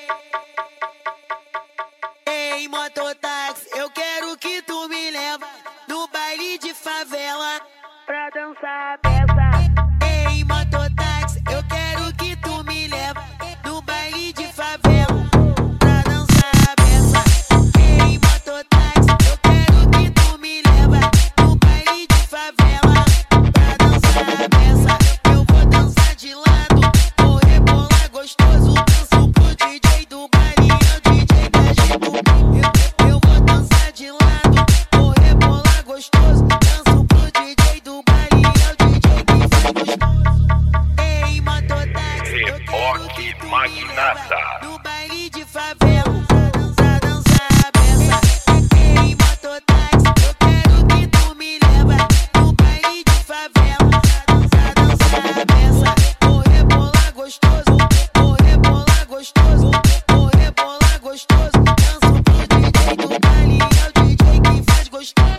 Ei, mototáxi, eu quero que tu me leva no baile de favela pra dançar a peça. Ei, mototáxi, eu quero que tu me leva no baile de favela pra dançar a peça. Ei, mototáxi, eu quero que tu me leva no baile de favela pra dançar a peça. Eu vou dançar de lado, vou rebolar gostoso, danço pro DJ do baile, é o DJ Cajito. Eu vou dançar de lado, vou rebolar gostoso, danço pro DJ do baile, é o DJ que faz gostoso. Ei, mototáxi, eu quero que tu me leva no baile de favela pra dançar a peça. Ei, mototáxi, eu quero que tu me leva no baile de favela pra dançar a peça. Vou rebolar gostoso, vou rebolar gostoso, vou rebolar gostoso, danço pro DJ do baile, é o DJ que faz gostoso.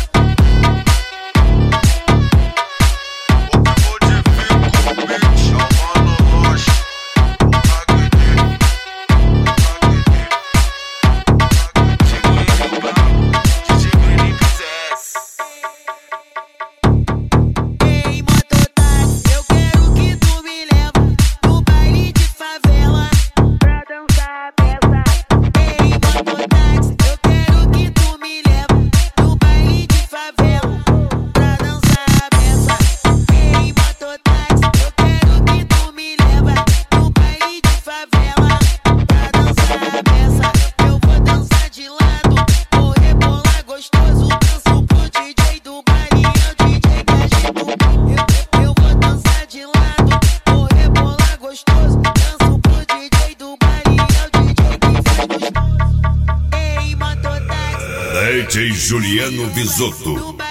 Ei, mototáxi, eu quero que tu me leva no baile de favela pra dançar a peça. Ei, mototáxi, eu quero que tu me leva no baile de favela pra dançar a peça. Ei, mototáxi, eu quero que tu me leva no baile de favela pra dançar a peça. Eu vou dançar de lado, vou rebolar gostoso, danço pro DJ do baile, é o DJ Cajito. Eu vou dançar de lado, vou rebolar gostoso, danço pro DJ do baile, é o DJ que faz gostoso. Ei, mototáxi, DJ Juliano Bisotto.